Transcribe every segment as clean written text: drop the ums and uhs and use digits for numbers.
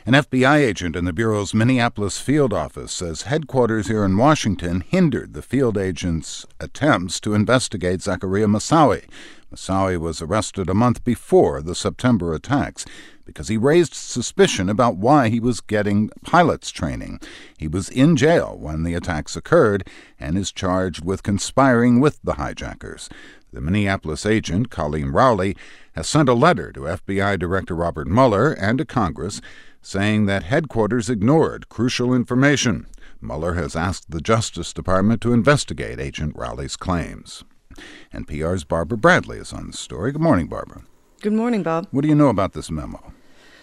An FBI agent in the Bureau's Minneapolis field office says headquarters here in Washington hindered the field agent's attempts to investigate Zacariah Moussaoui. Moussaoui was arrested a month before the September attacks because he raised suspicion about why he was getting pilots training. He was in jail when the attacks occurred and is charged with conspiring with the hijackers. The Minneapolis agent, Colleen Rowley, has sent a letter to FBI Director Robert Mueller and to Congress saying that headquarters ignored crucial information. Mueller has asked the Justice Department to investigate Agent Rowley's claims. NPR's Barbara Bradley is on the story. Good morning, Barbara. Good morning, Bob. What do you know about this memo?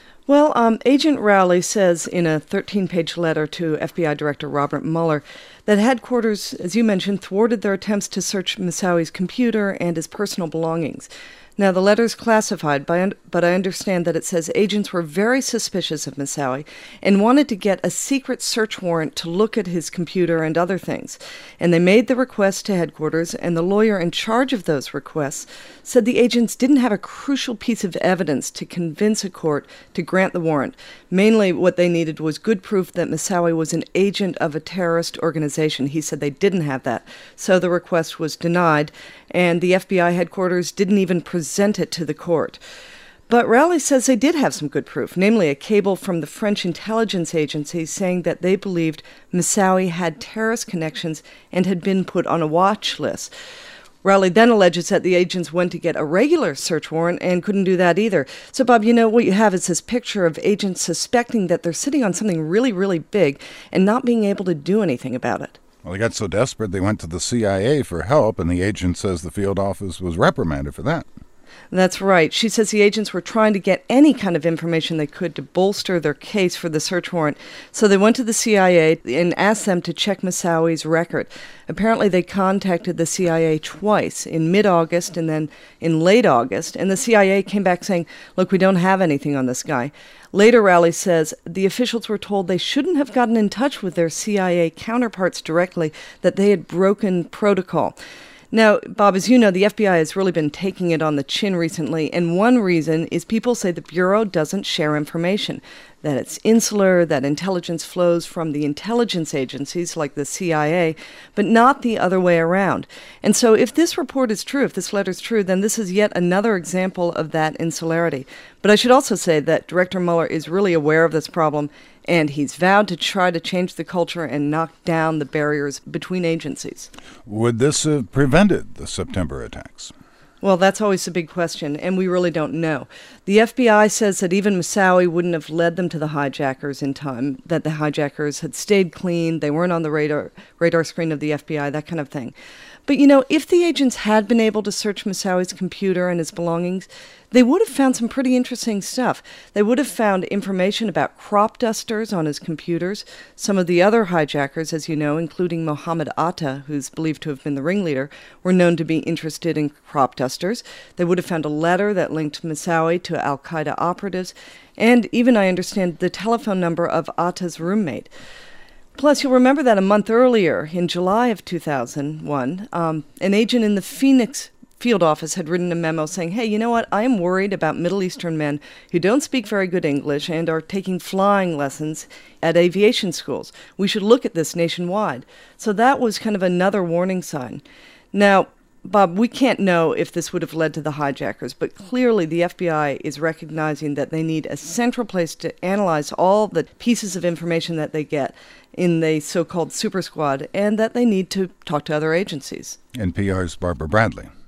Well, Agent Rowley says in a 13-page letter to FBI Director Robert Mueller that headquarters, as you mentioned, thwarted their attempts to search Moussaoui's computer and his personal belongings. Now, the letter's classified, but I understand that it says agents were very suspicious of Moussaoui and wanted to get a secret search warrant to look at his computer and other things. And they made the request to headquarters, and the lawyer in charge of those requests said the agents didn't have a crucial piece of evidence to convince a court to grant the warrant. Mainly what they needed was good proof that Moussaoui was an agent of a terrorist organization. He said they didn't have that, so the request was denied, and the FBI headquarters didn't even present it to the court. But Rowley says they did have some good proof, namely a cable from the French intelligence agency saying that they believed Moussaoui had terrorist connections and had been put on a watch list. Rowley then alleges that the agents went to get a regular search warrant and couldn't do that either. So, Bob, what you have is this picture of agents suspecting that they're sitting on something really, really big and not being able to do anything about it. Well, they got so desperate they went to the CIA for help, and the agent says the field office was reprimanded for that. That's right. She says the agents were trying to get any kind of information they could to bolster their case for the search warrant. So they went to the CIA and asked them to check Moussaoui's record. Apparently they contacted the CIA twice, in mid-August and then in late August, and the CIA came back saying, look, we don't have anything on this guy. Later, Rowley says the officials were told they shouldn't have gotten in touch with their CIA counterparts directly, that they had broken protocol. Now, Bob, as you know, the FBI has really been taking it on the chin recently, and one reason is people say the Bureau doesn't share information, that it's insular, that intelligence flows from the intelligence agencies like the CIA, but not the other way around. And so if this report is true, if this letter is true, then this is yet another example of that insularity. But I should also say that Director Mueller is really aware of this problem, and he's vowed to try to change the culture and knock down the barriers between agencies. Would this have prevented the September attacks? Well, that's always a big question, and we really don't know. The FBI says that even Moussaoui wouldn't have led them to the hijackers in time, that the hijackers had stayed clean, they weren't on the radar screen of the FBI, that kind of thing. But, if the agents had been able to search Moussaoui's computer and his belongings, they would have found some pretty interesting stuff. They would have found information about crop dusters on his computers. Some of the other hijackers, as you know, including Mohammed Atta, who's believed to have been the ringleader, were known to be interested in crop dusters. They would have found a letter that linked Moussaoui to al-Qaeda operatives, and even, I understand, the telephone number of Atta's roommate. Plus, you'll remember that a month earlier, in July of 2001, an agent in the Phoenix field office had written a memo saying, hey, you know what, I am worried about Middle Eastern men who don't speak very good English and are taking flying lessons at aviation schools. We should look at this nationwide. So that was kind of another warning sign. Now, Bob, we can't know if this would have led to the hijackers, but clearly the FBI is recognizing that they need a central place to analyze all the pieces of information that they get in the so-called super squad, and that they need to talk to other agencies. NPR's Barbara Bradley.